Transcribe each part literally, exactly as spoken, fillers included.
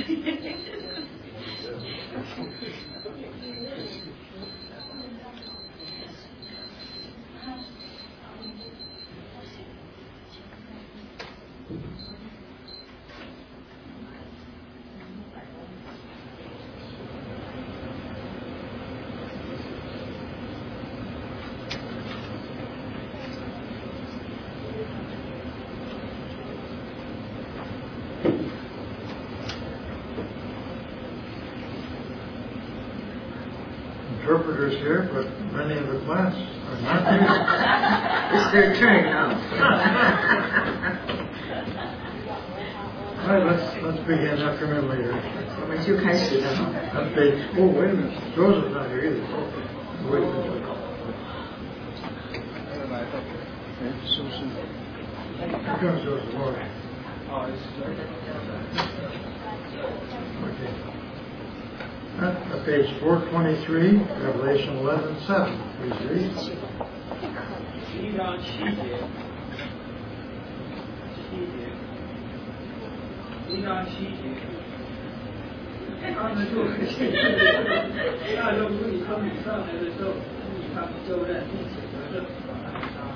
Interpreters here, but many of the class are not here. It's their turn now. All right, let's let's begin after him later. 我们就开始了哈。 That's page. Oh, wait a minute. Joseph's not here either. Wait a minute. Here comes Joseph. All right. Okay. At page four twenty-three, Revelation eleven seven. Please read. 第一章七节，七节，第一章七节，他们就大众从你坑里上来的时候，你他们就认并且得胜，把他们杀。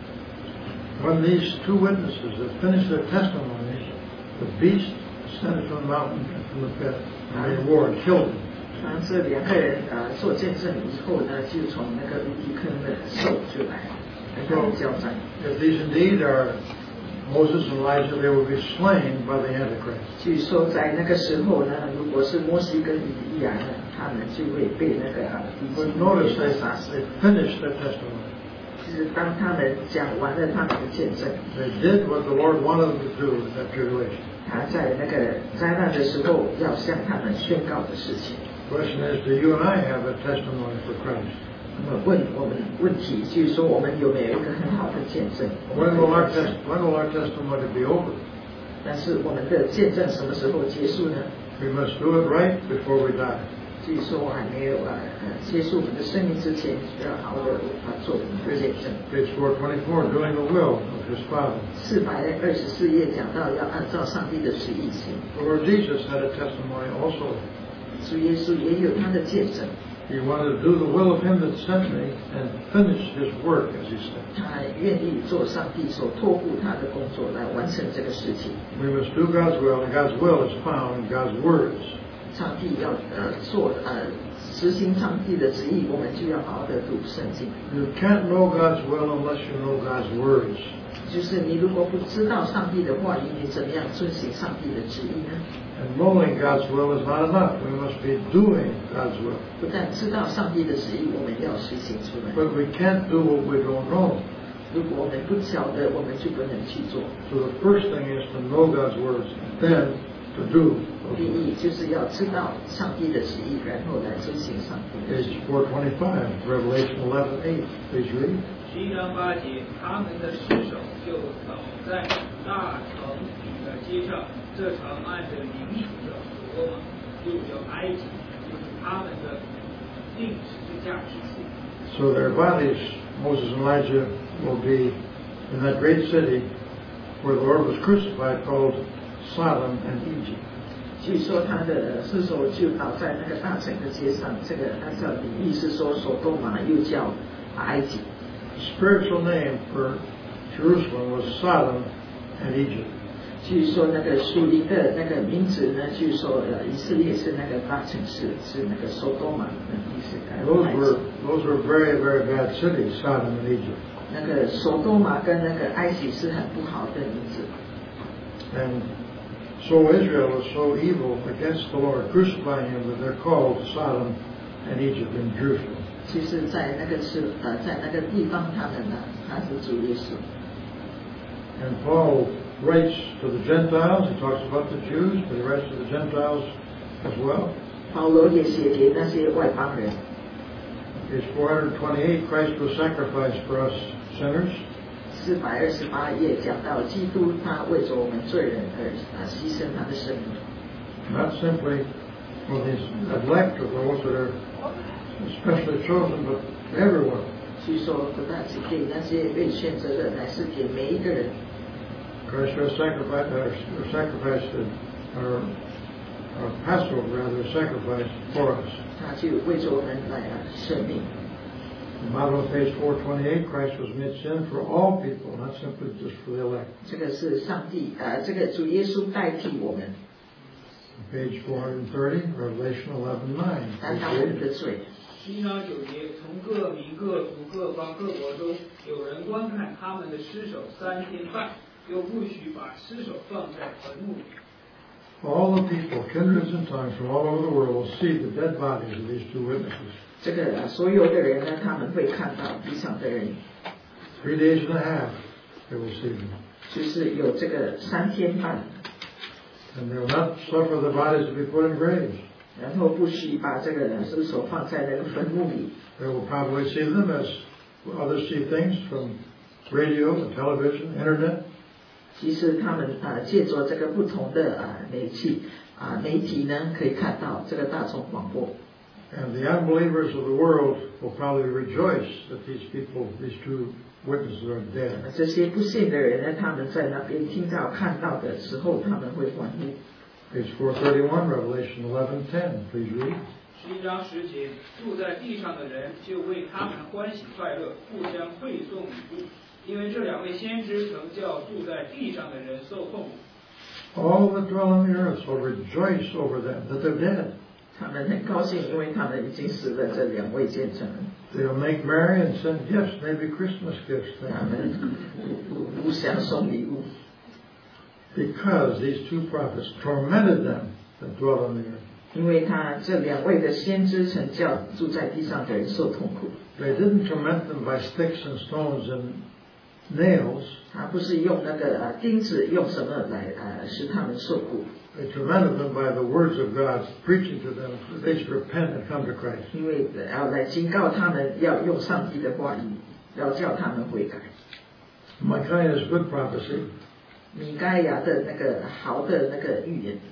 When these two witnesses had finished their testimony, the beast descended from the mountain and from the pit, and made war and killed him. 然后这两个人呃做见证以后呢，就从那个无底坑的兽出来，跟他们交战。 If these indeed are Moses and Elijah, they will be slain by the Antichrist. 据说在那个时候呢，如果是摩西跟以利亚呢，他们就会被那个敌 But 基 notice 给 they, 杀死。 they finished their testimony. 就是当他们讲完了他们的见证， They did what the Lord wanted them to do in that tribulation. 他在那个灾难的时候要向他们宣告的事情。 The question is, do you and I have a testimony for Christ? 那么问我们问题就是说，我们有没有一个很好的见证？ When will our, tes- when will our testimony be over? 但是我们的见证什么时候结束呢？ We must do it right before we die. 据说还没有呃呃结束我们的生命之前，要好好的啊做我们的见证。 Page four twenty-four, doing the will of his Father. 四百二十四页讲到要按照上帝的旨意行。 The Lord Jesus had a testimony also. 主耶稣也有他的见证， He wanted to do the will of him that sent me and finish his work, as he said. 他愿意做上帝所托付他的工作来完成这个事情。 We must do God's will, and God's will is found in God's words. 上帝要呃做呃实行上帝的旨意，我们就要好好的读圣经。 You can't know God's will unless you know God's words. 就是你如果不知道上帝的话语，你怎么样遵行上帝的旨意呢？ And knowing God's will is not enough. We must be doing God's will. 不但知道上帝的旨意，我们要实行出来。 But we can't do what we don't know. 如果我们不晓得，我们就不能去做。 So the first thing is to know God's words, then to do. 第一就是要知道上帝的旨意，然后来遵行上帝的旨意。 Page four twenty-five, Revelation eleven eight. Please read. 十一章八节，他们的尸首就倒在大城里的街上，这城按着名属的所罗门，又叫埃及，就是他们的定十字架之处。 So their bodies, Moses and Elijah, will be in that great city where the Lord was crucified, called Sodom and Egypt. 据说他的尸首就倒在那个大城的街上，这个按照比喻是说，所多玛又叫埃及。 The spiritual name for Jerusalem was Sodom and Egypt. 据说那个属灵的那个名字呢，据说呃以色列是那个大城市，是那个所多玛的意思。 Those were those were very very bad cities, Sodom and Egypt. 那个所多玛跟那个埃及是很不好的名字。 And so Israel was so evil against the Lord, crucifying him, that they're called Sodom and Egypt in Jerusalem. 其实，在那个是呃，在那个地方，他们呢，他是主耶稣。 And Paul writes to the Gentiles. He talks about the Jews, but he writes to the Gentiles as well. 保罗也写给那些外邦人。 Page four twenty-eight, Christ was sacrificed for us sinners. 四百二十八页讲到基督，他为着我们罪人而啊牺牲他的生命。 Not simply for his elect or those that are especially chosen, but everyone. 据说不但只给那些被选择的，乃是给每一个人。 Christ was sacrificed, uh, sacrificed uh, or or Passover rather, sacrifice for us. 他就为着我们来舍命。 The bottom of page four twenty-eight, Christ was made sin for all people, not simply just for the elect. 这个是上帝呃，这个主耶稣代替我们。 Page four thirty, Revelation eleven nine. 担当我们的罪。 七章九节，从各民、各族、各方、各国中有人观看他们的尸首三天半，又不许把尸首放在坟墓里。 All the people, kindreds and tongues from all over the world will see the dead bodies of these two witnesses. 这个、呃、所有的人呢，他们会看到地上的人。 Three days and a half, they will see them. 就是有这个三天半。 And they will not suffer the bodies to be put in graves. 然后不许把这个尸首放在那个坟墓里。 They will probably see them as others see things from radio, television, internet. 其实他们啊、呃、借着这个不同的啊、呃、媒器啊、呃、媒体呢，可以看到这个大众广播。 And the unbelievers of the world will probably rejoice that these people, these two witnesses, are dead. 这些不信的人呢，他们在那边听到看到的时候，他们会欢呼。 Page four thirty-one, Revelation eleven ten. Please read. 十一章十节，住在地上的人就为他们欢喜快乐，互相馈送礼物，因为这两位先知曾叫住在地上的人受痛苦。 All that dwell on the earth will rejoice over them that they're dead. 他们很高兴，因为他们已经死了。这两位见证人 They'll make merry and send gifts, maybe Christmas gifts. 他们互相送礼物。 Because these two prophets tormented them that dwell on the earth. 因为他这两位的先知曾叫住在地上的人受痛苦。 They didn't torment them by sticks and stones and nails. 他不是用那个呃钉子，用什么来呃使他们受苦。 They tormented them by the words of God, preaching to them that they should repent and come to Christ. 因为要来警告他们，要用上帝的话语，要叫他们悔改。 Micaiah is good prophecy. 米该亚的那个好的那个预言。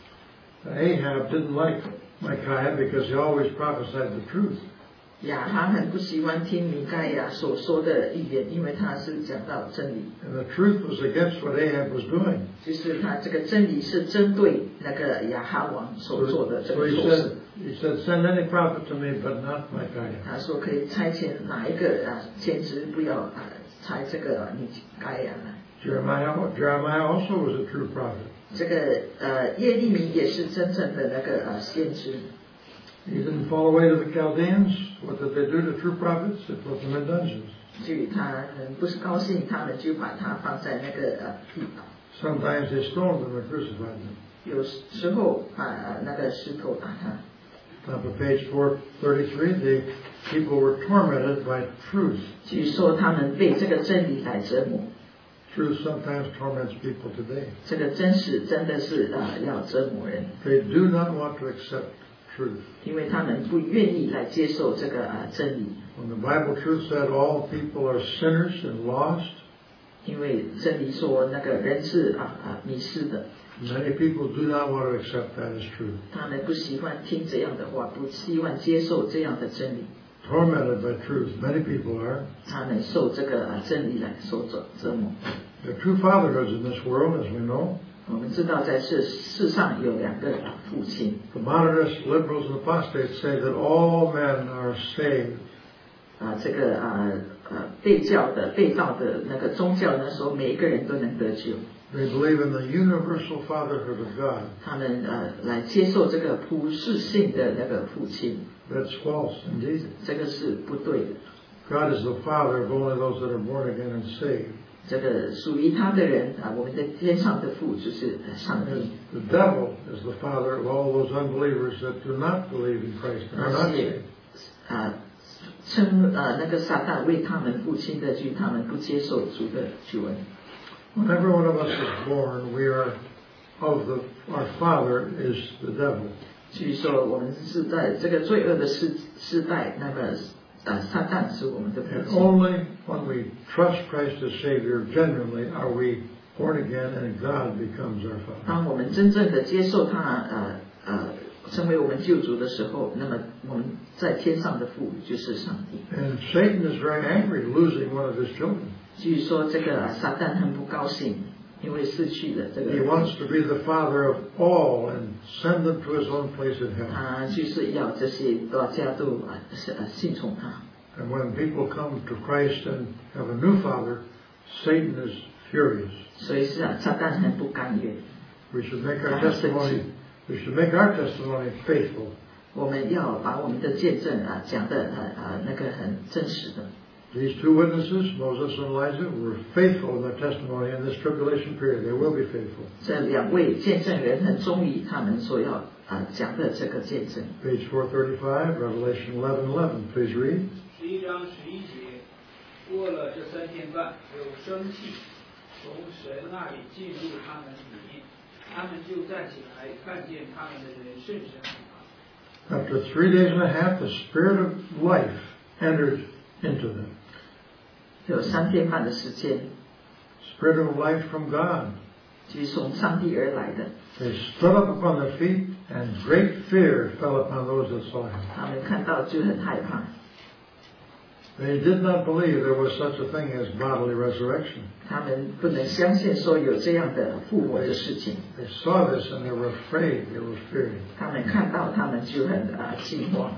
Ahab didn't like Micaiah because he always prophesied the truth. 亚哈很不喜欢听米该亚所说的预言，因为他是讲到真理。 And the truth was against what Ahab was doing. 就是他这个真理是针对那个亚哈王所做的这 So 个 he 错 said, 事。 he said, send any prophet to me, but not Micaiah. 他说可以差遣哪一个啊先知，不要啊差这个米该亚来。 Jeremiah, Jeremiah also was a true prophet. 这个呃耶利米也是真正的那个呃先知。 He didn't fall away to the Chaldeans. What did they do to true prophets? They put them in dungeons. 至于他很不是高兴，他们就把他放在那个呃地堡。 Sometimes they stoned them and crucified them. 有时候把那个石头打他。 Top of page four thirty-three, the people were tormented by truth. 据说他们被这个真理来折磨。 Truth sometimes torments people today. 这个真实真的是啊、呃、要折磨人。 They do not want to accept truth. 因为他们不愿意来接受这个啊、呃、真理。 When the Bible truth said all people are sinners and lost. 因为真理说那个人是啊啊迷失的。 Many people do not want to accept that as truth. 他们不喜欢听这样的话，不希望接受这样的真理。 Tormented by truth. Many people are. 他们受这个啊真理来受折折磨。 There are two fatherhoods in this world, as we know. 我们知道在世世上有两个父亲。 The modernists, liberals, and apostates say that all men are saved. 啊，这个啊呃被教的被道的那个宗教呢说每一个人都能得救。 They believe in the universal fatherhood of God. 他们呃来接受这个普世性的那个父亲。 That's false indeed. 这个是不对的。 God is the father of only those that are born again and saved. 这个属于他的人啊，我们的天上的父就是上帝。 The devil is the father of all those unbelievers that do not believe in Christ and are not saved. 啊，称啊那个撒旦为他们父亲的，就是他们不接受主的救恩。 When every one of us is born, we are of the our father is the devil. 据说我们是在这个罪恶的世世代，那个呃撒旦是我们的父 And 亲。 only when we trust Christ as Savior genuinely are we born again and God becomes our Father. 当我们真正的接受他呃呃成为我们救主的时候，那么我们在天上的父就是上帝。 And Satan is very angry losing one of his children. 据说这个撒旦很不高兴， 因为失去了这个。 He wants to be the Father of all and send them to His own place in heaven. 他就是要这些大家都啊呃信从他。 And when people come to Christ and have a new Father, Satan is furious. 所以是啊，撒旦很不甘愿。 We should make our testimony. We should make our testimony faithful. 我们要把我们的见证啊讲得很啊那个很真实的。 These two witnesses, Moses and Elijah, were faithful in their testimony in this tribulation period. They will be faithful. 这两位见证人很忠于他们所要啊讲的这个见证。 Page four thirty-five, Revelation eleven eleven. Please read. 十一章十一节，过了这三天半，有生气从神那里进入他们里面，他们就站起来，看见他们的人甚是害怕。 After three days and a half, the Spirit of life entered into them. 有三天半的时间。 Spirit of life from God. 就是从上帝而来的。 They stood up upon their feet, and great fear fell upon those that saw him. 他们看到就很害怕。 They did not believe there was such a thing as bodily resurrection. 他们不能相信说有这样的复活的事情。 They saw this and they were afraid. They were fearing. 他们看到，他们就很啊惊慌。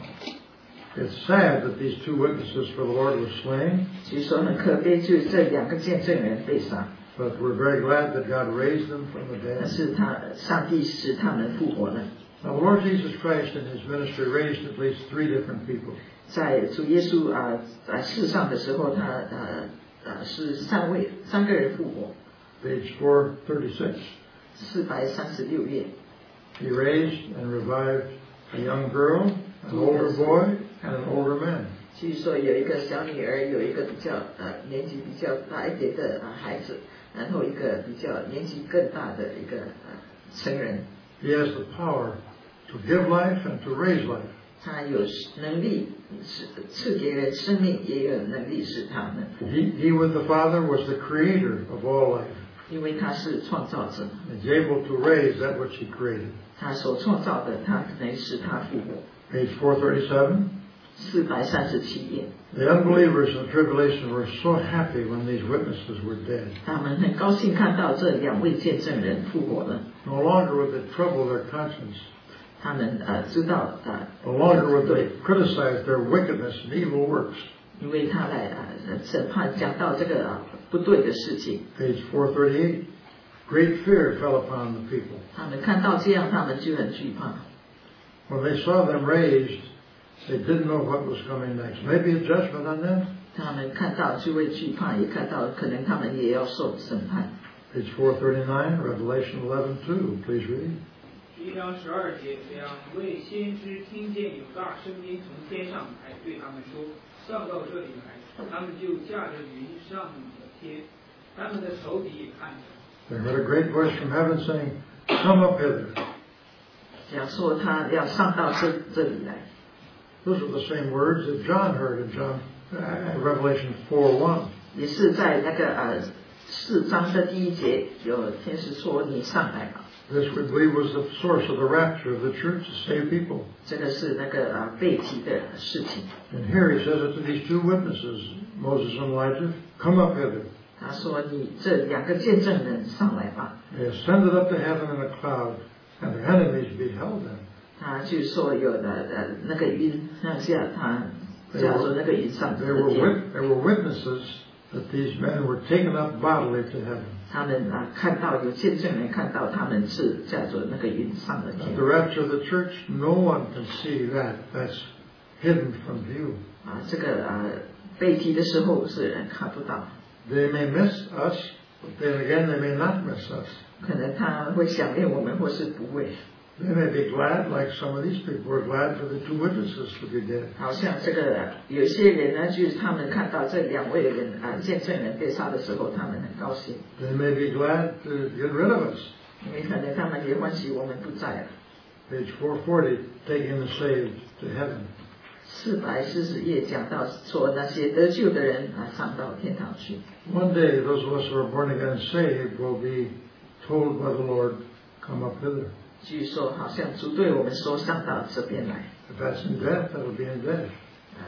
It's sad that these two witnesses for the Lord were slain. 据说很可悲，就是这两个见证人被杀。 But we're very glad that God raised them from the dead. 但是他上帝使他们复活了。 Now, the Lord Jesus Christ in His ministry raised at least three different people. 在主耶稣啊在世上的时候，他呃呃是三位三个人复活。 Page four thirty-six. 四百三十六页。 He raised and revived a young girl, an older boy, and an older man. 据说有一个小女儿，有一个比较呃年纪比较大一点的啊孩子，然后一个比较年纪更大的一个呃成人。 He has the power to give life and to raise life. 他有能力是赐给人生命，也有能力使他们。 He, he with the Father was the creator of all life. 因为他是创造者。 He's able to raise that which He created. 他所创造的，他能使他复活。 Page four thirty-seven. 四百三十七页。 The unbelievers in the tribulation were so happy when these witnesses were dead. 他们很高兴看到这两位见证人复活了。 No longer would they trouble their conscience. 他们呃知道呃 No longer would they criticize their wickedness and evil works. 因为他来呃审判讲到这个、呃、不对的事情。 Page four thirty-eight. Great fear fell upon the people. 他们看到这样，他们就很惧怕。 When they saw them raised, they didn't know what was coming next. Maybe a judgment on them. 他们看到就会惧怕，也看到可能他们也要受审判。 Page four thirty-nine, Revelation eleven two. Please read. 十一章十二节，两位先知听见有大声音从天上来，对他们说：“上到这里来。”他们就驾着云上了天，他们的仇敌也看着。 They heard a great voice from heaven saying, "Come up hither." 讲说他要上到这这里来。 Those are the same words that John heard in John uh, Revelation four one. 也是在那个呃四章的第一节，有天使说你上来吧。 This we believe was the source of the rapture of the church to save people. 这个是那个呃被提的事情。 And here he says it to these two witnesses, Moses and Elijah, "Come up hither." 他说你这两个见证人上来吧。 They ascended up to heaven in a cloud, and their enemies beheld them. 他就说有的呃那个云向下，他叫做那个云上 They 的 were, 天。 wit- they were witnesses that these men were taken up bodily to heaven. 他们啊看到有见证人看到他们是叫做那个云上的 At 天 the rapture of the church, no one can see that. That's hidden from view. 啊，这个啊被提的时候是人看不到， They may miss us, but then again, they may not miss us. 可能他会想念我们，或是不会。 They may be glad, like some of these people were glad for the two witnesses to be dead. 好像这个有些人呢，就是他们看到这两位人啊见证人被杀的时候，他们很高兴， They may be glad to get rid of us. 因为可能他们也欢喜我们不在了。 Page four forty, taking the saved to heaven. 四百四十页讲到说那些得救的人啊上到天堂去。 One day, those of us who are born again and saved will be told by the Lord, "Come up hither." 据说好像主对我们说上到这边来。 If that's in death, that'll be in death. 啊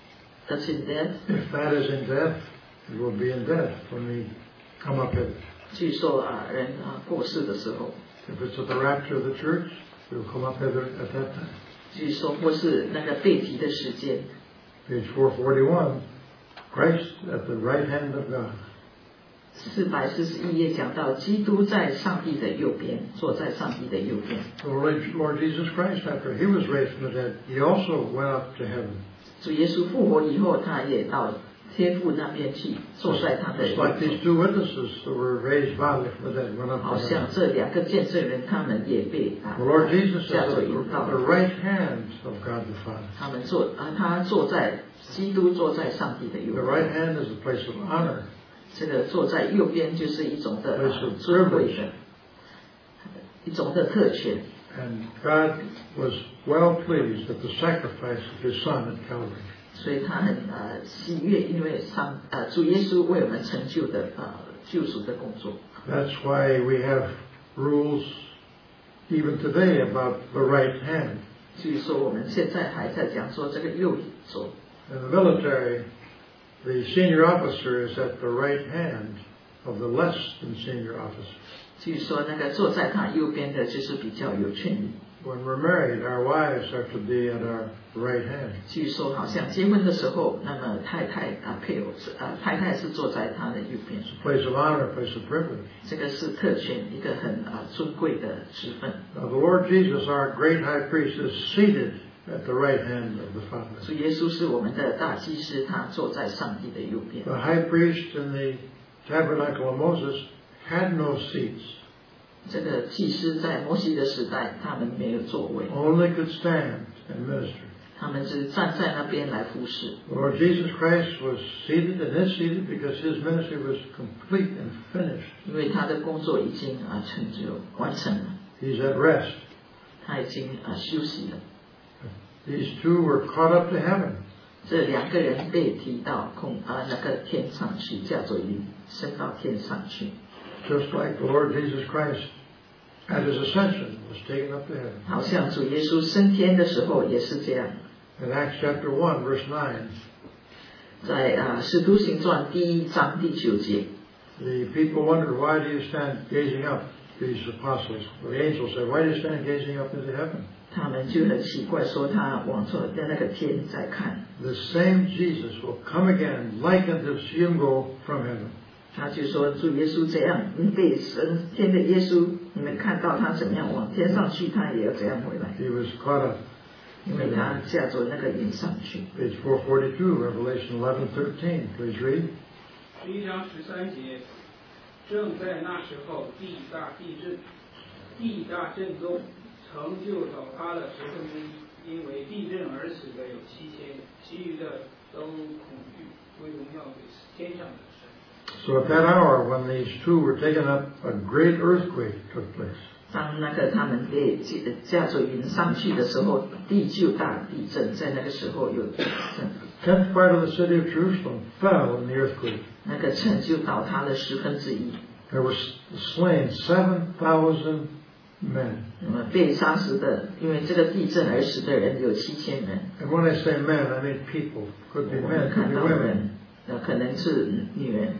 That's in death. If that is in death, it will be in death when we come up hither. 据说啊，人啊过世的时候， if it's at the rapture of the church, he will come up hither at that time. 据说或是那个被提的时间。 Page four forty-one, Christ at the right hand of God. 四百四十一页讲到基督在上帝的右边，坐在上帝的右边。 The Lord Lord Jesus Christ, after he was raised from the dead, he also went up to heaven. 主耶稣复活以后，他也到天父那边去，坐在他的 Just 右 like these 边。 two witnesses that were raised bodily from the dead went up 好 to 像 heaven. 这两个见证人，他们也被啊 The Lord Jesus 驾 is 着 at 引 the, 到 at the right hand of God the Father. 他们坐啊，他坐在基督坐在上帝的右 The 边。 right hand is a place of honor. 这个坐在右边就是一种的 Place of 尊贵 privilege. 的，一种的特权。 And God was well pleased at the sacrifice of his Son at Calvary. 所以他很呃喜悦，因为上呃主耶稣为我们成就的呃救赎的工作。 That's why we have rules even today about the right hand. 所以说我们现在还在讲说这个右手。 In the military, the senior officer is at the right hand of the less than senior officer. 据说那个坐在他右边的就是比较有权利。 When we're married, our wives are to be at our right hand. 据说好像结婚的时候，那么太太啊配偶是啊太太是坐在他的右边。 It's a place of honor, a place of privilege. 这个是特权，一个很啊尊贵的职分。 Now, the Lord Jesus, our great high priest, is seated at the right hand of the Father. 主耶稣是我们的大祭司，他坐在上帝的右边。 The high priest in the tabernacle of Moses had no seats, 这个祭司在摩西的时代，他们没有座位， only could stand and minister. 他们是站在那边来服侍。 The Lord Jesus Christ was seated and is seated because his ministry was complete and finished. 因为他的工作已经啊成就完成了， He's at rest. 他已经啊休息了。 These two were caught up to heaven. 这两个人被提到空啊那个天上去，驾着云升到天上去。 Just like the Lord Jesus Christ at his ascension was taken up to heaven. 好像主耶稣升天的时候也是这样。 In Acts chapter one, verse nine, 在啊使徒行传第一章第九节， the people wondered, why do you stand gazing up, these apostles? The angel said, why do you stand gazing up into heaven? 他们就很奇怪，说他往着的那个天在看。 The same Jesus will come again, like unto him go from heaven. 他就说主耶稣这样，被升天的耶稣，你们看到他怎么样往天上去，他也要这样回来， He was caught up. 因为他驾着那个云上去。 Page four forty-two, Revelation eleven thirteen. Please read. 十一章十三节，正在那时候，地大地震，地大震动，城就倒塌了十分之一，因为地震而死的有七千，其余的都恐惧，归荣耀给天上的神。 So at that hour, when these two were taken up, a great earthquake took place. 当那个他们被驾着云上去的时候，地就大地震，在那个时候有地震， Tenth part of the city of Jerusalem fell in the earthquake. 那个城就倒塌了十分之一。 There were slain seven thousand men. 那么被杀死的，因为这个地震而死的人有七千人。 And when I say men, I mean people. Could be 我们 men, could 看 be 到 women. 人，呃，可能是女人。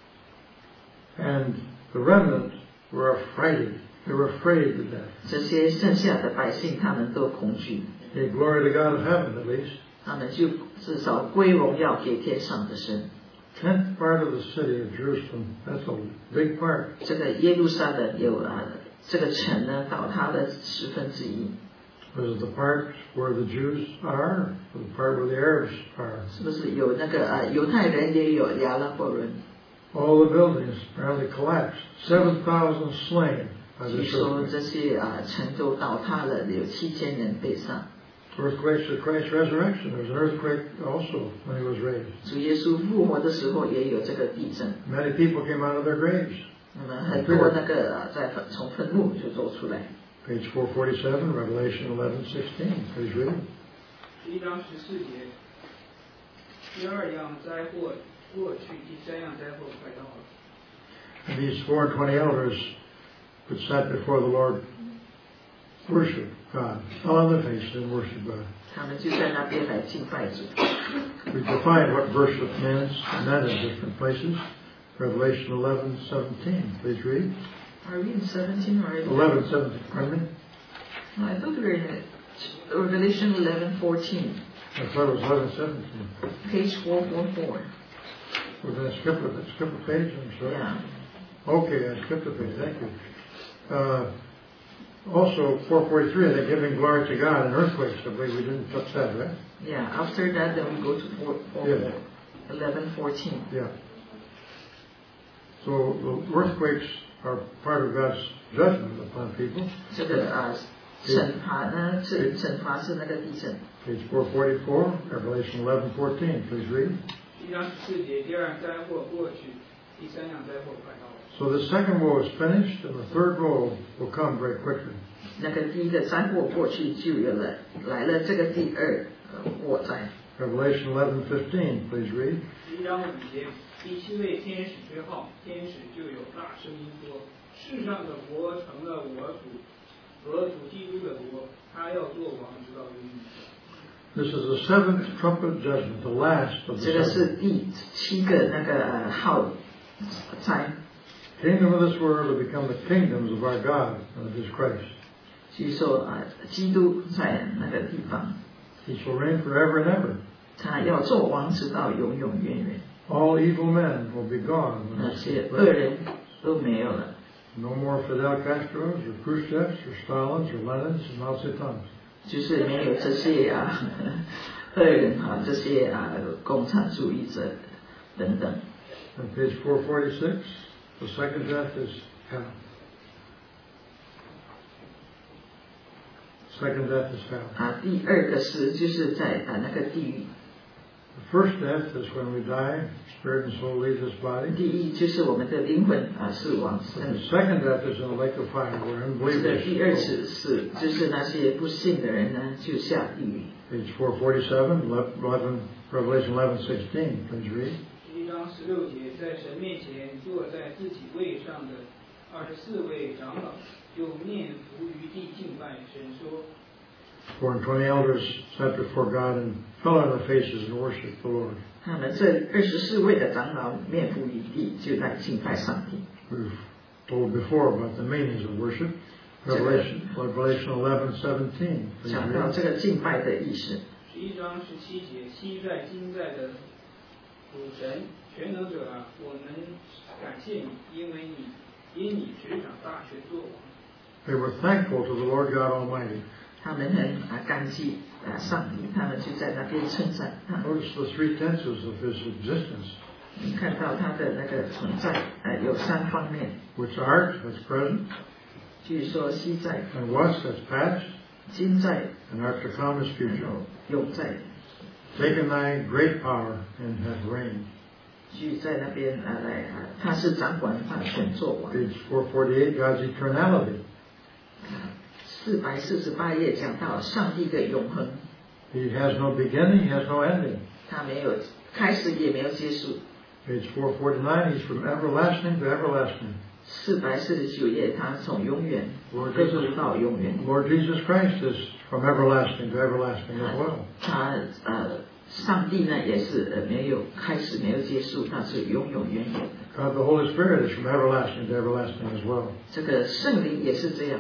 And the remnant were affrighted. They were afraid to death. 这些剩下的百姓，他们都恐惧， Gave glory to God of heaven, at least. 他们就至少归荣耀给天上的神。 Tenth part of the city of Jerusalem. That's a big part. 这个耶路撒冷有啊，这个城呢倒塌了十分之一。 Was it the part where the Jews are, or the part where the Arabs are? 是不是有那个啊犹太人也有亚拉伯人？ All the buildings apparently collapsed. Seven thousand slain by 据 this 说 earthquake. 这些啊城都倒塌了，有七千人被杀。 Earthquakes at Christ's resurrection. There was an earthquake also when he was raised. 主耶稣复活的时候也有这个地震， Many people came out of their graves. 那么很多那个啊在坟从坟墓就走出来。 Page four forty-seven, Revelation eleven sixteen. Please read. 十一章十四节，第二样灾祸过去，第三样灾祸快到了。 And these four and twenty elders that sat before the Lord worship God, fell on their faces and worship God. 他们就在那边来敬拜主。 We define what worship means and that in different places. Revelation eleven seventeen. Please read. Are we in seventeen already? eleven seventeen. Pardon me? No, I thought we were in Revelation eleven fourteen. I thought it was eleven seventeen. Page four forty-four. We're going to skip a, skip a page, I'm sorry. Yeah. Okay, I skipped a page. Thank you. Uh, also, four forty-three, they're giving glory to God and earthquakes. I believe we didn't touch that, right? Yeah, after that, then we go to four, four, Yeah. eleven fourteen. Yeah. So the earthquakes are part of God's judgment upon people. 这个啊，惩罚呢，是惩罚是那个地震。 Page four forty-four, Revelation eleven fourteen. Please read. 一章十四节，第二样灾祸过去，第三样灾祸快到了。 So the second woe is finished, and the third woe will come very quickly. 那个第一个灾祸过去就有了，来了这个第二呃祸灾。 Revelation eleven fifteen. Please read. 一章五节，第七位天使之后，天使就有大声音说：“世上的国成了我主和主基督的国，他要做王，直到永远。” This is the seventh trumpet judgment, the last of the 这个 seven. 是第七个那个呃号灾。 Kingdom of this world will become the kingdoms of our God and of His Christ. 据说啊，基督在那个地方， He shall reign forever and ever. 他要做王，直到永永远远。 All evil men will be gone. 那些恶人都没有了。 No more Fidel Castros or Khrushchevs or Stalins or Lenins and Mao Zedongs. 就是没有这些啊恶人啊，这些啊共产主义者等等。 On page four forty-six, the second death is hell. Second death is hell. 啊，第二个是就是在啊那个地狱。 The first death is when we die, spirit and soul leave this body. 第一就是我们的灵魂啊是往 The 生。 second death is in the lake of fire, where 这个 unbelievers 第二 go. 次是就是那些不信的人呢就下地狱。 Page four forty-seven, eleven, Revelation eleven sixteen. Please read. 一章十六节，在神面前坐在自己位上的二十四位长老，就面伏于地敬拜神说。 Four and twenty elders sat before God and fell on their faces and worshiped the Lord. 他们这二十四位的长老面伏于地，就来敬拜上帝。 We've told before about the meanings of worship. Revelation, Revelation eleven seventeen. Please 讲到 read. 这个敬拜的意思。 十一章十七节，昔在今在的主神全能者啊，我们感谢你，因为你因你执掌大权作王。 They were thankful to the Lord God Almighty. 他们很啊感激啊上帝，他们就在那边称赞他。 Notice the three tenses of His existence. 你看到他的那个存在，呃，有三方面。 Which art, that's present, 据说昔在、 and was, that's past, 今在， and art to come is 然 future. 后永在， Taken thy great power and have reigned. 据在那边啊来啊，他是掌管大权作王。 Page four forty-eight, God's eternality. 四百四十八页讲到上帝的永恒， He has no beginning, He has no ending. 他没有开始也没有结束。 Page four forty-nine, He's from everlasting to everlasting. 四百四十九页，他从永远 Lord 一 Jesus, 直到永远。 Lord Jesus Christ is from everlasting to everlasting as well. 他呃，上帝呢也是呃没有开始没有结束，他是永永远远的。 God the Holy Spirit is from everlasting to everlasting as well. 这个圣灵也是这样。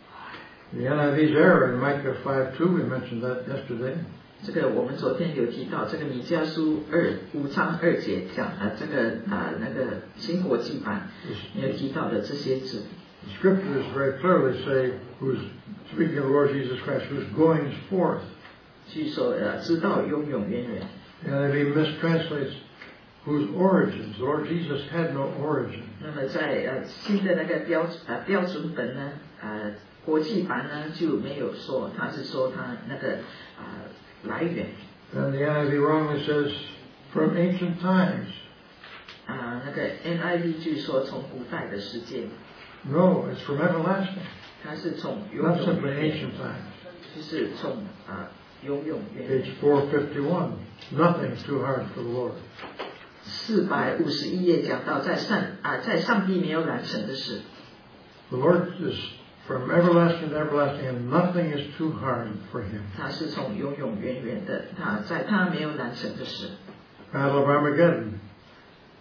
The N I V's error in Micah five two, we mentioned that yesterday. 这个我们昨天有提到，这个弥迦书二五章二节讲啊，这个啊那个新国祭版没有提到的这些字。 The scriptures very clearly say, who's speaking of the Lord Jesus Christ, whose goings forth. 据说呃，直到永永远远。 The N I V mistranslates whose origins. The Lord Jesus had no origin. 那么在呃新的那个标呃标准本呢，呃国际版呢就没有说，他是说他那个啊、呃、来源。 And the N I V wrongly says, from ancient times. 啊、那个 N I V 据说从古代的世界， No, it's from everlasting. 它是从永 Not 永 simply 远远， ancient times. 就是从啊、永永远远。 Page four fifty-one. Nothing's too hard for the Lord. 四百五十一页讲到，在上啊，在上帝没有难成的事。 The Lord is from everlasting to everlasting, and nothing is too hard for Him. 他是从永永远远的，他在他没有难成的事。 Battle of Armageddon.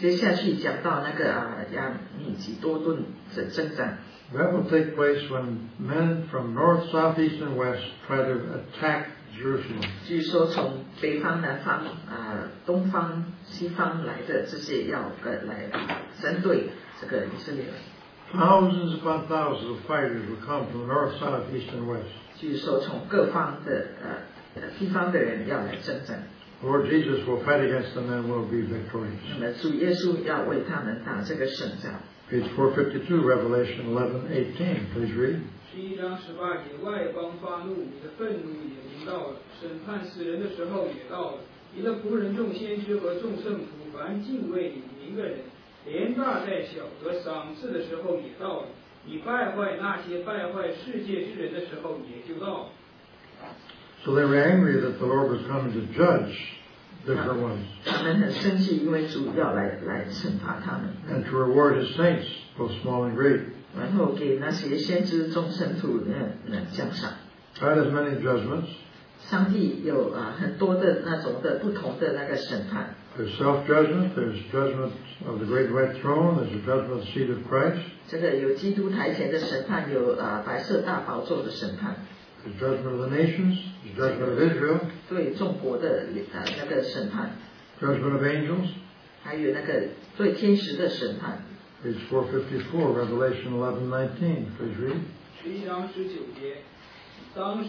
接下去讲到那个啊亚米吉多顿的征战。 That will take place when men from north, south, east, and west try to attack Jerusalem. 据说从北方、南方、啊东方、西方来的这些要呃来针对这个以色列人。 Thousands upon thousands of fighters will come from north, south, east, and west. 据说从各方的呃地方的人要来征战。 Lord Jesus will fight against them and will be victorious. 那么主耶稣要为他们打这个胜仗。 Page four fifty-two, Revelation eleven eighteen. Please read. 十一章十八节，外邦发怒，你的愤怒也临到了，审判死人的时候也到了。你的仆人众先知和众圣徒，凡敬畏你名的人，连大带小得赏赐的时候也到了。你败坏那些败坏世界之人的时候也就到了。 So they were angry that the Lord was coming to judge different ones. 他们很生气，因为主要来来惩罚他们。 And to reward his saints, both small and great. 然后给那些先知众圣徒呢呢奖赏。 God has many judgments. 上帝有啊很多的那种的不同的那个审判。 There's self-judgment. There's judgment of the great white throne. There's a judgment of the seat of Christ. 这个有基督台前的审判，有啊白色大宝座的审判。 There's judgment of the nations. There's judgment of Israel. 对众国的啊那个审判。 Judgment of angels. 还有那个对天使的审判。 Page four fifty-four, Revelation eleven nineteen. Please read. 十一章十九节，当时，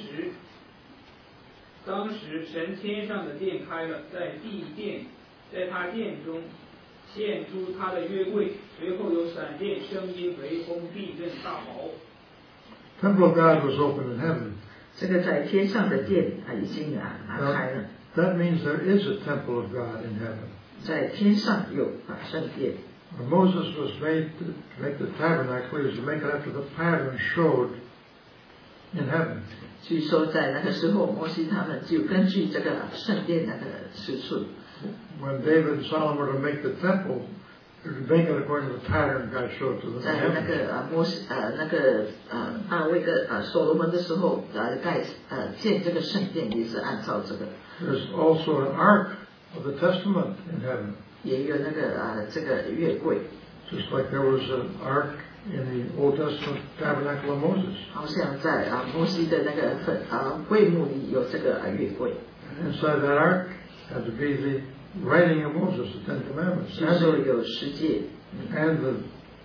当时神天上的殿开了，在地殿，在他殿中现出他的约柜，随后有闪电、声音、雷轰、地震、大雹。 Temple of God was open in heaven. 这个在天上的殿啊已经啊拿开了。 That means there is a temple of God in heaven. 在天上有啊圣殿。 When Moses was made to make the tabernacle, he was to make it after the pattern showed in heaven. 据说在那个时候，摩西他们就根据这个圣殿那个尺寸。 When David and Solomon were to make the temple, they were to make it according to the pattern God showed to them. 在那个啊摩西呃那个呃大卫跟呃所罗门的时候，呃盖呃建这个圣殿也是按照这个。 There's also an ark of the testament in heaven. 也有那个啊这个约柜。 Just like there was an ark in the Old Testament tabernacle of Moses. 好像在啊摩西的那个坟啊会幕里有这个啊约柜。 And inside that ark had to be the writing of Moses, the Ten Commandments. 据说有十诫。 And the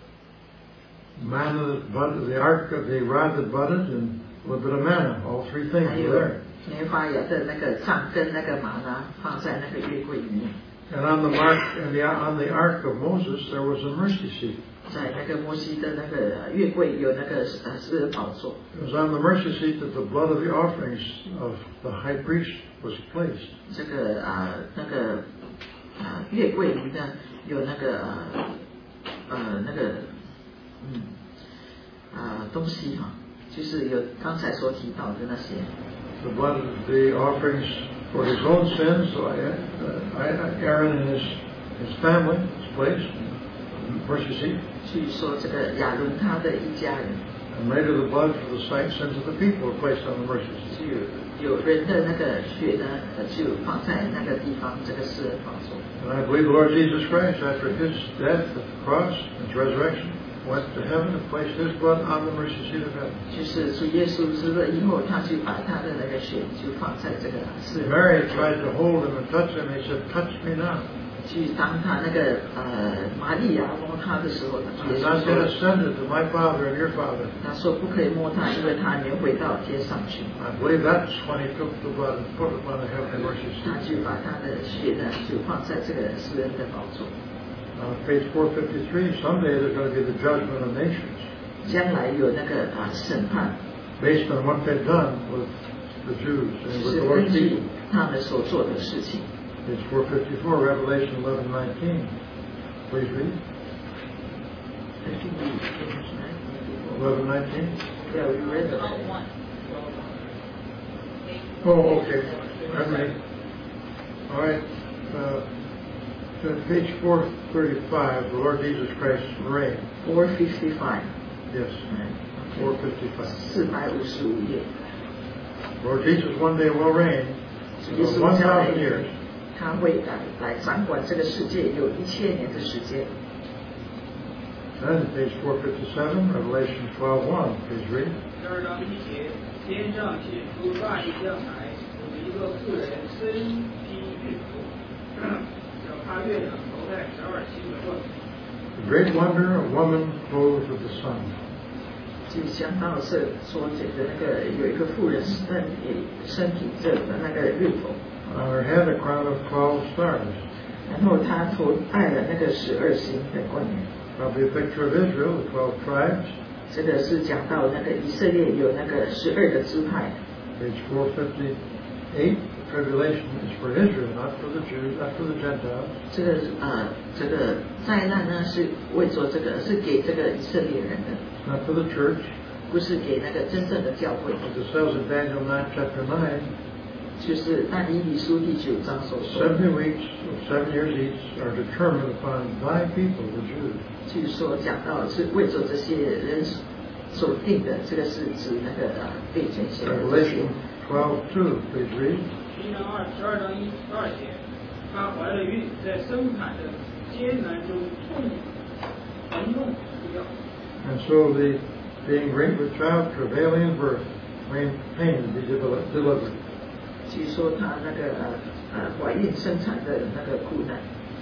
manna that budded, the ark of the rod that budded, and a little bit of manna. All three things were there. 棉发芽的那个杖跟那个玛拿放在那个约柜里面。 And on the mark and the on the ark of Moses there was a mercy seat. 在那个摩西的那个约柜有那个呃是宝座。 It was on the mercy seat that the blood of the offerings of the high priest was placed. 这个啊那个啊约柜里呢有那个呃呃那个嗯啊东西哈，就是有刚才所提到的那些。 The blood of the offerings for his own sins, so Aaron and his his family was placed in the mercy seat. 据说这个亚伦他的一家人。 And later the blood for the sins of the people were placed on the mercy seat. 有人的那个血呢，就放在那个地方，这个是宝座。 And I believe the Lord Jesus Christ, after his death at the cross and his resurrection, went to heaven and placed his blood on the mercy seat of heaven. 就是主耶稣死了以后，他就把他的那个血就放在这个是。 Mary tried to hold him and touch him. He said, "Touch me not." 去当他那个呃玛利亚摸他的时候，耶稣 Not 说 yet ascended to my Father and your Father. 他说不可以摸他，因为他还没回到天上去。 I believe that's when he took the blood and put it on the heavenly mercy 他 seat. 就把他的血呢，就放在这个诗人的宝座。 On page four fifty-three, someday there's going to be the judgment of nations 将来有那个啊审判， based on what they've done with the Jews and 就 with 是 the 根 Lord's 据 people. 他们所做的事情。 Page four fifty-four, Revelation eleven nineteen. Please read. eleven nineteen. Yeah, we read that. Oh, okay. Pardon me. All right. Uh, to page four thirty-five, the Lord Jesus Christ's reign. four fifty-five. Yes, four fifty-five. 四百五十五页。 Lord Jesus one day will reign 耶 for 稣 one 将来 thousand years. 他会来来掌管这个世界有一千年的时间。 Then page four fifty-seven, Revelation twelve one, please read. 第二章一节，天上显出大异象来，有一个妇人身披玉服，脚踏月亮，头戴十二星的冠。 The great wonder, a woman clothed with the sun. 就想到是说这个那个有一个妇人身体身体着的那个玉头。 On her head a crown of twelve stars. 然后他头戴了那个十二星的冠冕。 Probably a picture of Israel, the twelve tribes. 这个是讲到那个以色列有那个十二个支派。 Page four fifty-eight, tribulation is for Israel, not for the Jews, not for the Gentiles. 这个呃，这个灾难呢是为做这个，是给这个以色列人的。 Not for the church. 不是给那个真正的教会。 As it says in Daniel nine, chapter nine. 就是但以理书第九章所说。 Seventy weeks of seven years each are determined upon thy people, the Jews. 据说讲到是为着这些人所定的，这个是指那个呃被拣选的这些。 Revelation twelve two, please read. 第章二十二章一二节，她怀了孕，在生产的艰难中痛疼痛不要。 And so the being great with child, travailing in birth, pain to be delivered. 据说她那个呃呃怀孕生产的那个苦难。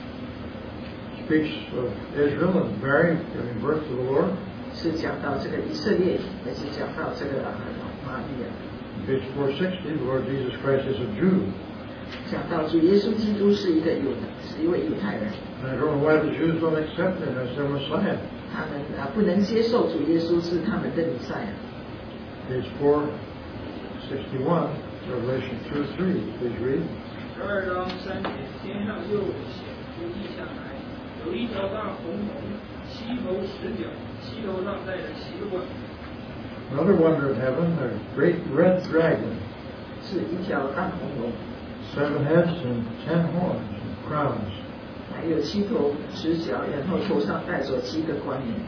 Speaks of Israel and Mary giving birth to the Lord. 是讲到这个以色列，也是讲到这个玛利亚。 Page four sixty, the Lord Jesus Christ is a Jew. 讲到主耶稣基督是一个犹是一位犹太人。 And I don't know why the Jews don't accept him as their Messiah. 他们啊不能接受主耶稣是他们的弥赛亚。 Page four sixty-one, Revelation two three, please read. 十二章三节，天上又显出异象来，有一条大红龙，七头十角，七头上带着七个冠。 Another wonder of heaven, a great red dragon. 是一条大红龙。 Seven heads and ten horns and crowns. 还有七头十角，然后头上戴着七个冠冕。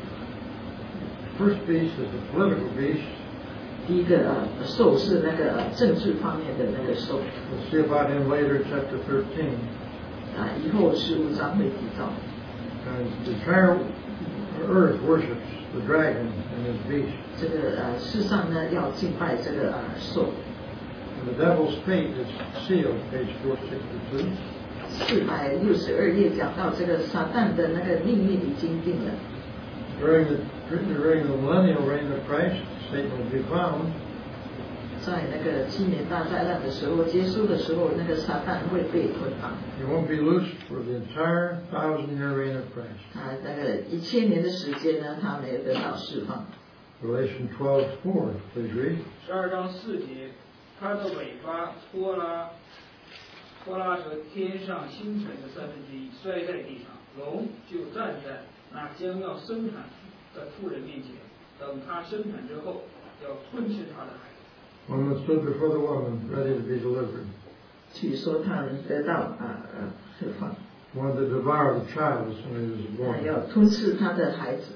First beast is the political beast. 第一个呃兽是那个政治方面的那个兽。 We'll see about him later, chapter thirteen. 啊，以后十五章会提到。 And the entire earth worships the dragon and his beast. 这个呃世上呢要敬拜这个呃兽。 And the devil's fate is sealed, page four sixty-two. 四百六十二页讲到这个撒旦的那个命运已经定了。 During the during the millennial reign of Christ, Satan will be bound. 在那个七年大灾难的时候结束的时候，那个撒旦会被捆绑。 He won't be loosed for the entire thousand-year reign of Christ. 啊，那个一千年的时间呢，他没有得到释放。 Revelation twelve four, please read. 十二章四节，他的尾巴拖拉拖拉着天上星辰的三分之一，摔在地上，龙就站在那将要生产的妇人面前，等他生产之后，要吞吃他的孩子。 One that stood before the woman, ready to be delivered. 据说他们得到啊呃释放。 One that devoured the child as soon as he was 他 born. 要吞噬他的孩子。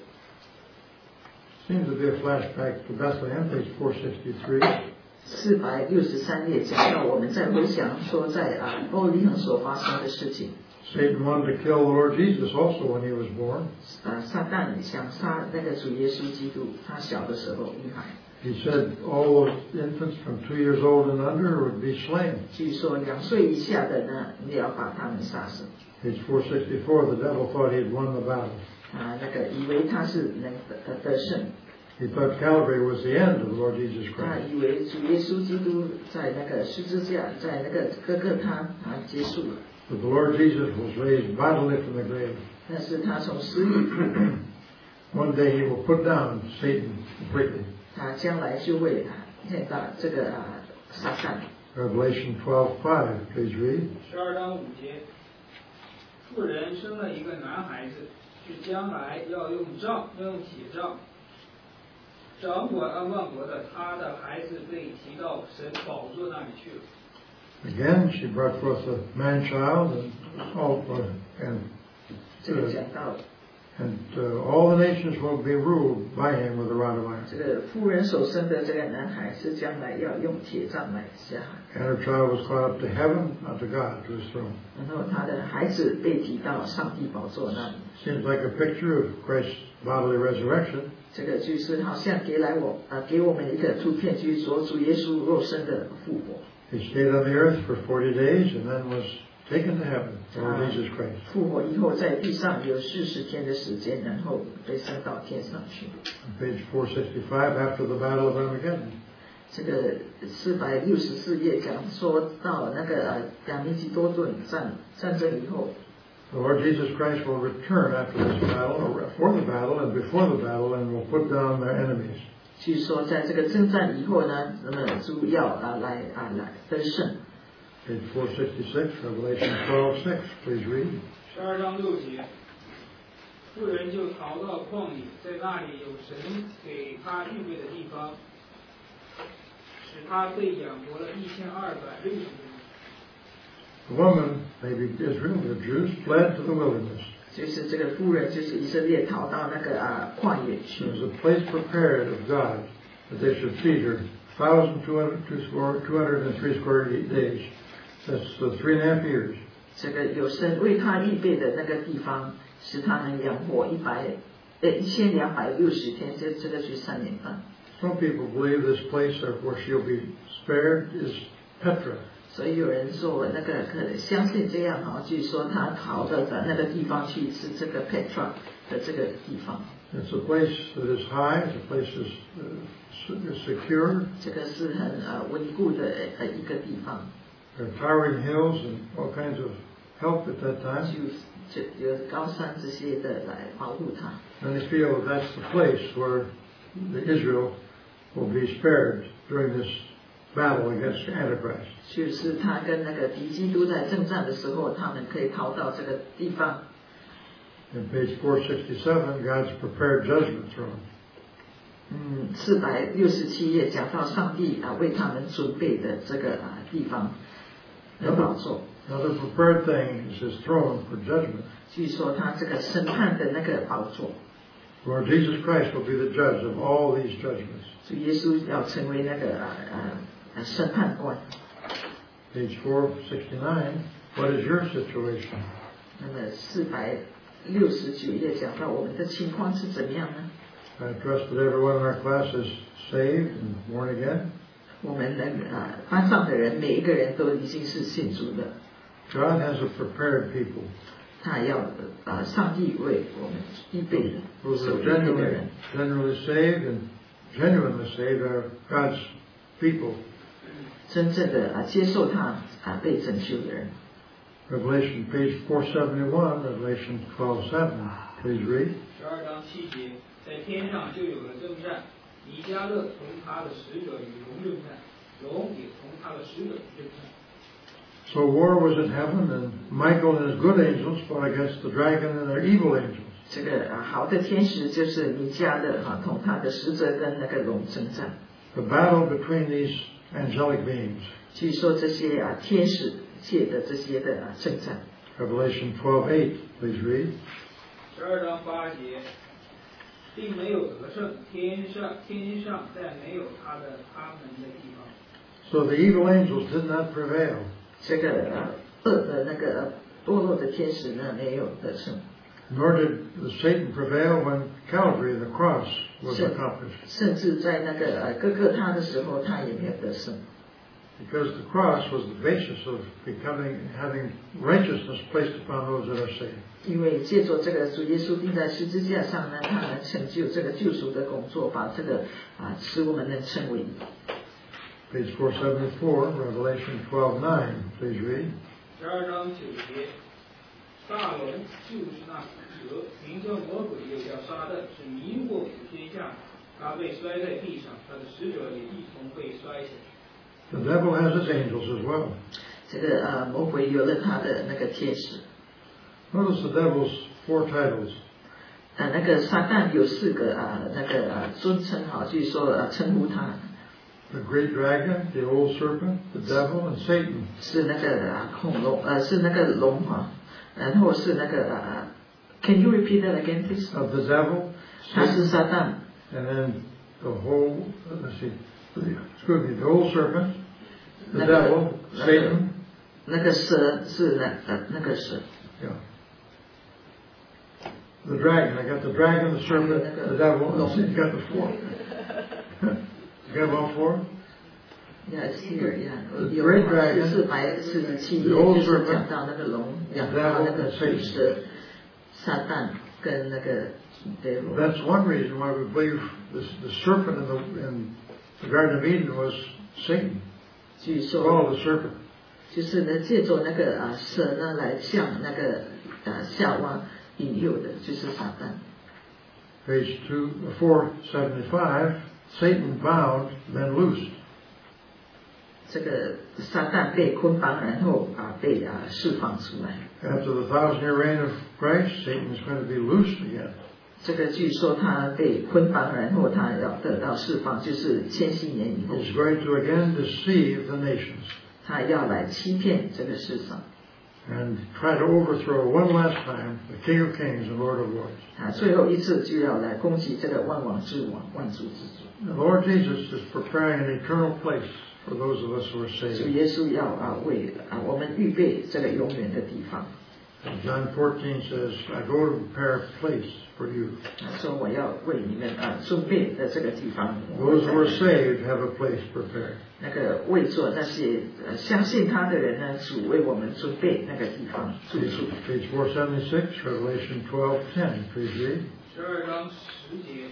Seems to be a flashback to Bethlehem, page four sixty-three. 四百六十三页讲到我们在回想说在啊伯利恒所发生的事情。 Satan wanted to kill the Lord Jesus also when he was born. 啊，撒旦想杀那个主耶稣基督，他小的时候婴孩。 He said all those infants from two years old and under would be slain. 据说两岁以下的呢，你要把他们杀死。 Page four sixty-four, the devil thought he had won the battle. 啊，那个以为他是能得得胜。 He thought Calvary was the end of the Lord Jesus 他 Christ. 以为主耶稣基督在那个十字架，在那个哥哥他啊结束了。 But the Lord Jesus was raised bodily from the grave. 但是他从死里复活。 One day he will put down Satan completely. 他将来就会见到这个啊撒旦。 Revelation twelve five, please read. 十二章五节，妇人生了一个男孩子，是将来要用杖，要用铁杖掌管安万国的，他的孩子被提到神宝座那里去了。 Again, she brought forth a man-child and all and 这个讲到 And uh, all the nations will be ruled by him with a rod of iron. 这个妇人所生的这个男孩是将来要用铁杖来下海。 And her child was caught up to heaven, not to God, to his throne. 然后他的孩子被提到上帝宝座那里。 Seems like a picture of Christ's bodily resurrection. 这个就是好像给来我呃给我们一个图片，就是说主耶稣肉身的复活。 He stayed on the earth for forty days and then was taken to heaven, Lord Jesus Christ. 复活以后在地上有四十天的时间，然后被升到天上去。 Page four sixty-five, after the battle of Armageddon. 这个四百六十四页讲说到那个呃亚米基多顿战战争以后。 The Lord Jesus Christ will return after this battle, or for the battle and before the battle, and will put down their enemies. 据说在这个征战以后呢，那么主要啊来啊来得胜。 Page four sixty-six, Revelation twelve six, please read. 十二章六节，妇人就逃到旷野，在那里有神给他预备的地方，使他被养活了一千二百六十年。 The woman, maybe Israel, the Jews, fled to the wilderness. 就是这个妇人，就是以色列逃到那个啊旷野去。 There was a place prepared of God that they should feed her thousand two hundred two score two hundred and three square days. That's uh, three and a half years. 这个有神为他预备的那个地方，使他能养活一百呃一千两百六十天，这这个是三年半。 Some people believe this place where she'll be spared is Petra. 所以有人说那个可能相信这样哈，据说他逃到的那个地方去是这个 Petra 的这个地方。 It's a place that is high. It's a place that is uh, secure. 这个是很呃稳固的呃一个地方。 There are towering hills and all kinds of help at that time. 就就有高山这些的来保护他。 And they feel that that's the place where the Israel will be spared during this battle against Antichrist. 就是他跟那个敌基督在征战的时候，他们可以逃到这个地方。 In page four sixty-seven, God's prepared judgment throne. 嗯，四百六十七页讲到上帝啊为他们准备的这个啊地方的宝座。 Another prepared thing is His throne for judgment. 据说他这个审判的那个宝座。 Lord Jesus Christ will be the judge of all these judgments. 主耶稣要成为那个啊啊审判官。 Page four sixty-nine. What is your situation? 那么四百六十九页讲到我们的情况是怎么样呢？ I trust that everyone in our class is saved and born again. 我们的啊班上的人每一个人都已经是信主的。 God has a prepared people. 他要啊上帝为我们预备的 Those 所 are 预备的 genuinely, 人。 genuinely saved and genuinely saved are God's people. 真正的啊接受他啊被拯救的人。 Revelation page four seventy-one, Revelation twelve seven. Please read. 十二章七节，在天上就有了征战，以迦勒同他的使者与龙征战，龙也同他的使者征战。 So war was in heaven, and Michael and his good angels fought against the dragon and their evil angels. 这个啊好的天使就是弥迦勒哈同他的使者跟那个龙征战。 The battle between these angelic beings. 据说这些啊天使界的这些的啊征战。 Revelation twelve eight. Please read. 十二章八节，并没有得胜，天上天上再没有他的他们的地方。 So the evil angels did not prevail. 这个呃恶的那个堕落的天使呢没有得胜。 Nor did Satan prevail when Calvary, the cross, was 甚 accomplished. 甚至在那个呃哥哥他的时候，他也没有得胜。 Because the cross was the basis of becoming, having righteousness placed upon those that are saved. 因为借着这个主耶稣钉在十字架上呢，他能成就这个救赎的工作，把这个啊使我们能成为。 Page four seventy-four, Revelation twelve nine. Please read. 十二章九节，大龙就是那蛇，名叫魔鬼，又叫撒旦，是迷惑普天下。他被摔在地上，他的使者也一同被摔下。 The devil has his angels as well. 这个呃魔鬼有了他的那个天使。 Notice the devil's four titles. 呃，那个撒旦有四个啊、呃、那个呃尊称哈，就是说呃称呼他。 The great dragon, the old serpent, the devil, and Satan. 是那个啊恐龙，呃是那个龙哈，然后是那个呃 Can you repeat that again, please? Of the devil. 他是撒旦。 And then the whole, let's see, excuse me, the old serpent, the devil, Satan. 那个蛇是那呃那个蛇。 Yeah. The dragon. I got the dragon, the serpent, the devil. No, you got the four. You got all four? Yeah, it's here. Yeah. The great dragon, 四百四十七页 the old 就是 serpent, 讲到那个龙， the 讲到 devil, 那个 and 毒 Satan. 蛇、撒旦跟那个 devil。 That's one reason why we believe this, the serpent in the, in the Garden of Eden was Satan. 据说 Well, the serpent. 就是呢，借着那个啊蛇呢来向那个呃夏娃引诱的，就是撒旦。 Page two, four seventy-five. Satan bound, then loosed. 这个撒旦被捆绑，然后啊被啊释放出来。 After the thousand-year reign of Christ, Satan is going to be loosed again. 这个据说他被捆绑，然后他要得到释放，就是千禧年以后。 He's going to again deceive the nations. 他要来欺骗这个世上。 And try to overthrow one last time the King of Kings and Lord of Lords. 他最后一次就要来攻击这个万王之王、万主之主。 The Lord Jesus is preparing an eternal place for those of us who are 主 saved. 耶稣要啊为啊我们预备这个永远的地方。 John fourteen says, I go to prepare a place for you. 他说我要为你们啊准备的这个地方。 Those who are saved have a place prepared. 那个为做那些呃相信他的人呢，主为我们准备那个地方住处。 Page four seventy-six, Revelation twelve ten. Please read. 十二章十节，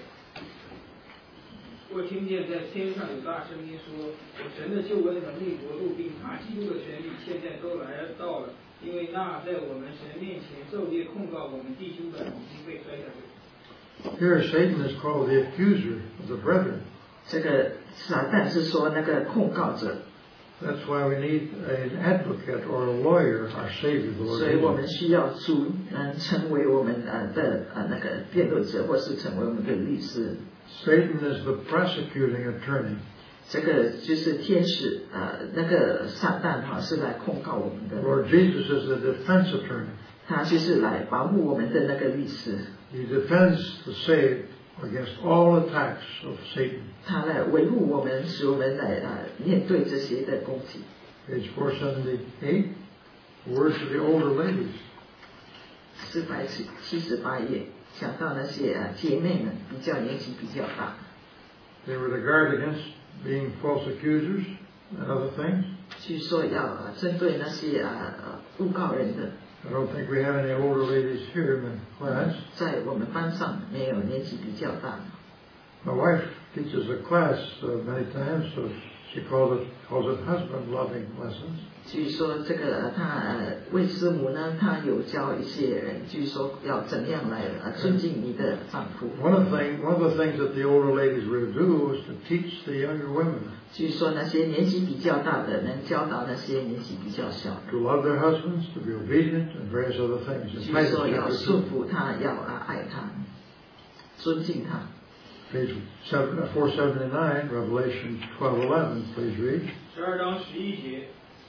我听见在天上有大声音说：“神的救恩能力、国度并他基督的权利，现在都来到了。因为那在我们神面前昼夜控告我们弟兄的，已经被摔下去。” Here Satan is called the accuser of the brethren. 这个撒旦是说那个控告者。 That's why we need an advocate or a lawyer, our Savior, the Lord 所以我们 Jesus. 需要主能成为我们呃的呃那个辩论者，或是成为我们的律师。 Satan is the prosecuting attorney. 这个就是天使呃那个撒旦哈是来控告我们的。 Lord Jesus is the defense attorney. 他就是来保护我们的那个律师。 He defends the saved against all attacks of Satan. 他来维护我们，使我们来呃面对这些的攻击。 Page four seventy-eight, words of the older ladies. 四百七十八页讲到那些啊姐妹们比较年纪比较大。 They were the guard against being false accusers and other things. 据说要啊针对那些啊呃诬告人的。 I don't think we have any older ladies here in the class. 在我们班上没有年纪比较大的。 My wife teaches a class uh, many times, so she calls it calls it husband-loving lessons. 据说这个他呃魏师母呢，她有教一些人，据说要怎样来呃尊敬你的丈夫。 One of the thing, one of the things that the older ladies would do was to teach the younger women 据说那些年纪比较大的能教导那些年纪比较小的。 to love their husbands, to be obedient, and various other things. In 据 Titus 说要 chapter 顺 two, 服他，要啊爱他，尊敬他。 page seven, uh, four seventy-nine, Revelation twelve eleven. Please read. 十二章十一节，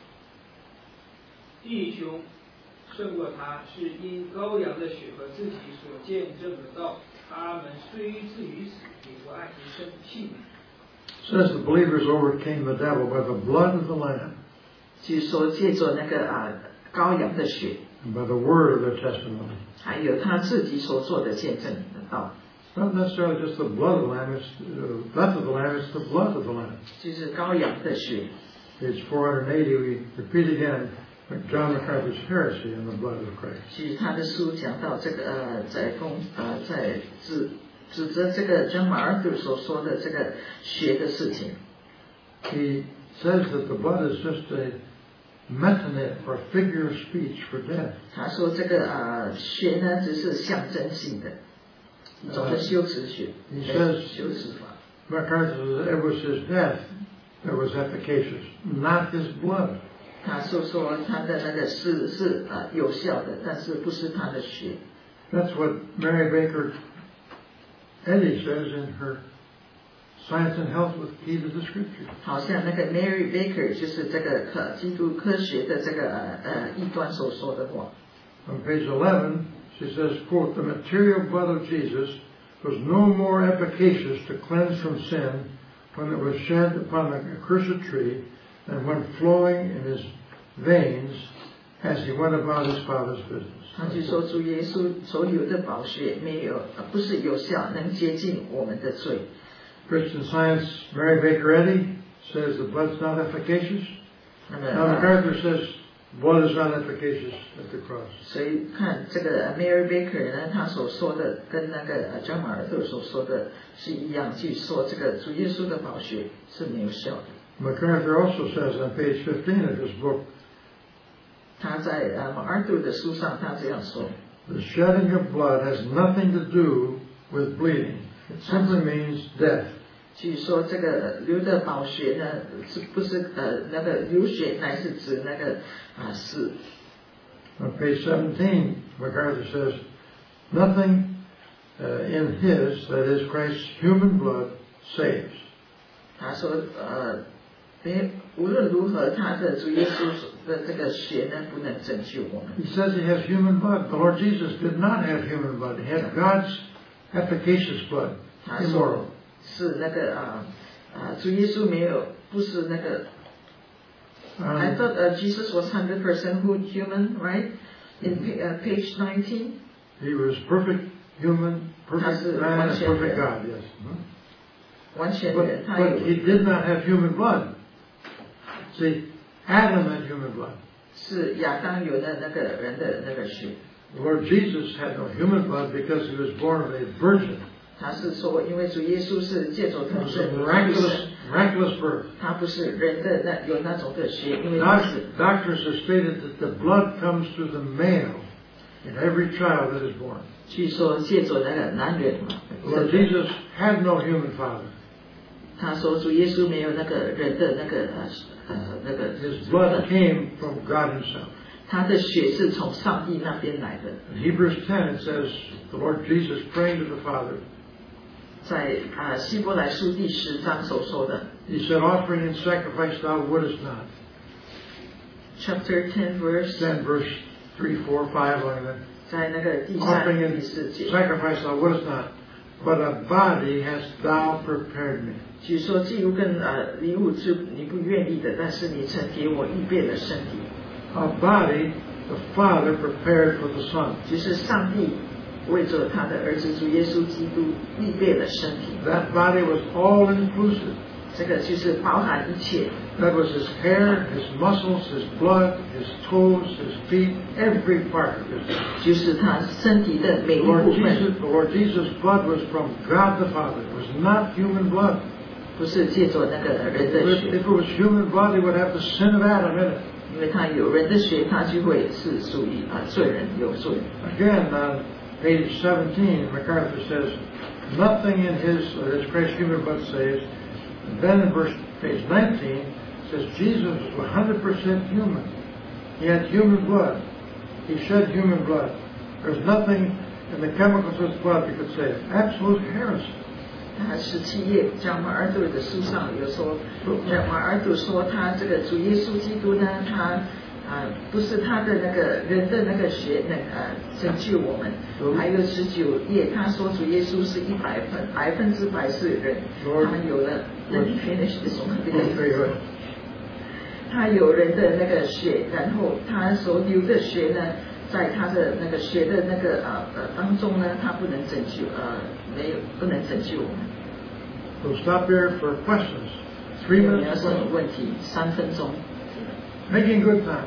弟兄胜过他，是因羔羊的血和自己所见证的道。他们虽至于死，也不爱惜生性命。 Says the believers overcame the devil by the blood of the Lamb 据说借着那个啊羔羊的血， and by the word of their testimony. 还有他自己所做的见证的道， It's not necessarily just the blood of the Lamb, it's the death of the Lamb, it's the blood of the Lamb. 就是羔羊的血。 Page four eighty, we repeat again John MacArthur's heresy on the blood of Christ. 其实他的书讲到这个呃，在公呃在指指责这个 John MacArthur 所说的这个血的事情。 He says that the blood is just a metonym or figure of speech for death. 他说这个呃血呢，只是象征性的一种的修辞学， He says 修辞法。 MacArthur says it was his death that was efficacious, not his blood. 他说说他的那个是是呃有效的，但是不是他的血。 That's what Mary Baker Eddy says in her Science and Health with Key to the Scripture. 好像那个 Mary Baker 就是这个科基督科学的这个呃呃异端所说的话。 On page eleven, she says, quote, the material blood of Jesus was no more efficacious to cleanse from sin when it was shed upon the accursed tree than when flowing in his veins as he went about his Father's business. 他就说主耶稣所流的宝血没有，不是有效能洁净我们的罪。 Christian Science, Mary Baker Eddy says the blood's not efficacious. 那么 Now MacArthur says blood is not efficacious at the cross. 所以看这个 Mary Baker 呢，他所说的跟那个张马尔特所说的是一样，就是说这个主耶稣的宝血是没有效的。 MacArthur also says on page fifteen of his book, 他在呃马尔杜的书上他这样说 the shedding of blood has nothing to do with bleeding. It simply means death. 据说这个流的宝血呢，是不是呃那个流血乃是指那个啊死。 On page seventeen, MacArthur says, nothing uh, in his, that is Christ's human blood, saves. 他说呃没无论如何，他的主耶稣的这个血呢，不能拯救我们。 He says he has human blood. The Lord Jesus did not have human blood. He had God's efficacious blood, 他 immoral. 说是那个啊啊，主耶稣没有，不是那个。I thought uh, Jesus was one hundred percent human, right? In uh, page nineteen. He was perfect human, perfect man, and perfect God. Yes. 完全 But, 人，他有 but he did not have human blood. See, Adam had human blood. 是亚当有的那个人的那个血。 The Lord Jesus had no human blood because he was born of a virgin. 他是说，因为主耶稣是借着 It 他 was 是 a miraculous, miraculous birth. 他不是人的那有那种的血，因为他 Doc- 是 Doctors have stated that the blood comes through the male in every child that is born. 据说借着那个男人嘛。 The Lord Jesus had no human father. 他说主耶稣没有那个人的那个呃呃那个 His blood came from God himself. 他的血是从上帝那边来的。 In Hebrews ten it says, the Lord Jesus praying to the Father. 在啊希伯来书第十章所说的 He said, offering and sacrifice thou wouldest not. ，chapter ten verse ten verse three, four, five, like that. 在那个第三 Offering 第 and 四节， sacrifice thou wouldest not, but a body hast thou prepared me. 据说祭物跟呃礼物是你不愿意的，但是你曾给我预备了身体， A body the Father prepared for the Son. 就是上帝为着他的儿子主耶稣基督预备了身体， That body was all inclusive. 这个就是包含一切， That was his hair, his muscles, his blood, his toes, his feet, every part of his. 就是他身体的每一 The Lord 部分， Jesus, the Lord Jesus' blood was from God the Father. It was not human blood. 不是借着那个人 If 的 it, 血， if it was human blood, it would have the sin of Adam in it. 因为他有人的血，他就会是属于啊罪人有罪。 Again, on page seventeen, MacArthur says, nothing in his, uh, his Christ's human blood saves. And then in verse page nineteen, it says Jesus was one hundred percent human. He had human blood. He shed human blood. There's nothing in the chemicals of his blood that could save. Absolute heresy. 他十七页讲马尔杜的书上有说，讲马尔杜说他这个主耶稣基督呢，他啊、呃、不是他的那个人的那个血能呃拯救我们。还有十九页他说主耶稣是一百分百分之百是人，他有了 Let me finish this one Very good. 他有人的那个血，然后他所流的血呢，在他的那个血的那个呃呃当中呢，他不能拯救呃没有不能拯救我们。 We'll stop here for questions. Three 有没有 minutes 什么 questions. 问题？三分钟。 Making good time.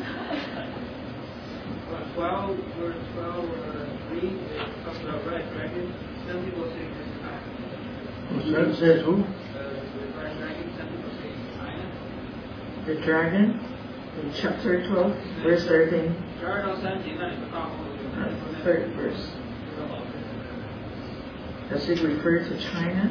twelve, verse twelve, uh, three, it talks about red dragon. Some people say this is China. Who said, says who? Uh, the red dragon, some people say it's China. The dragon in chapter twelve, verse thirteen, 十二到三节那里的大后有 uh, 人说那 third verse. 这个好 Does it refer to China?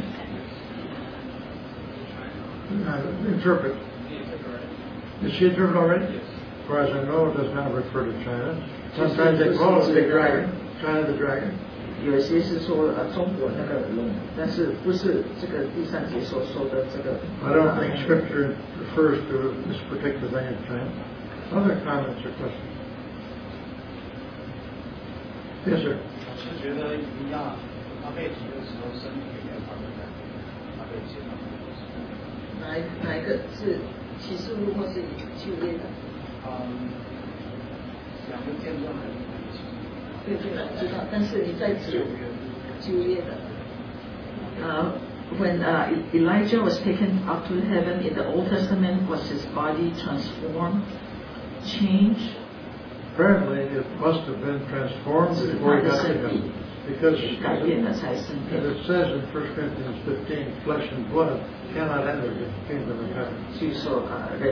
Uh, interpret. China. Is she interpreted already? Yes. As far as I know, it does not refer to China. Sometimes they call it the big dragon. China the dragon. 有些是说呃中国那个龙，但是不是这个第三节所说的这个。 I don't think Scripture refers to this particular thing in China. Other comments or questions? Yes, sir. 我是觉得一样，他被提的时候身体里面他们在，他被接到。 哪一哪一个是启示录或是旧约的？ 嗯，两个见证还是一起。 对对，我知道，但是你在指旧约的。呃、uh,，when uh, Elijah was taken up to heaven in the Old Testament, was his body transformed, changed? Apparently, it must have been transformed before he got to heaven. Because as it says in First Corinthians fifteen, flesh and blood cannot enter the kingdom of heaven. So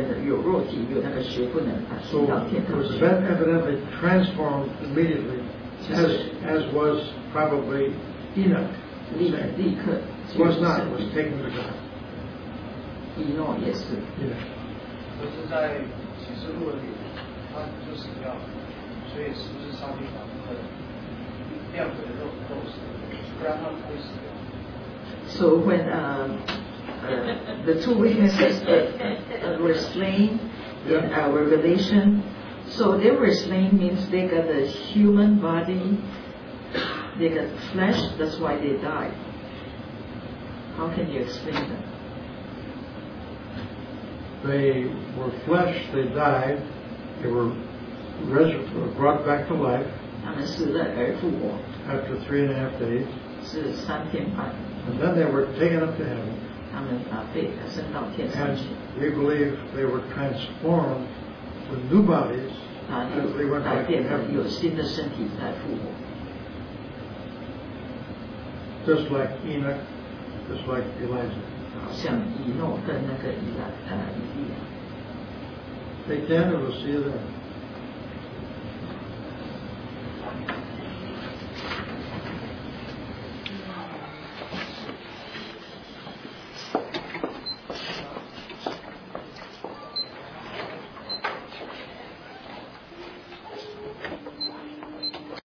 it was evidently transformed immediately, as, as was probably Enoch. It was not, it was taken to God. Enoch 也是。 就是在启示录里，他就死掉了，所以是不是上帝把他的亮的肉肉死，不然他不会死掉。 So when uh, uh, the two witnesses uh, were slain in uh, Revelation, so they were slain means they got a human body, they got flesh, that's why they died. How can you explain that? They were flesh, they died, they were res- brought back to life after three and a half days. And then they were taken up to heaven. And we believe they were transformed with new bodies as they went back to heaven. Just like Enoch, just like Elijah. They can, and we'll see you then.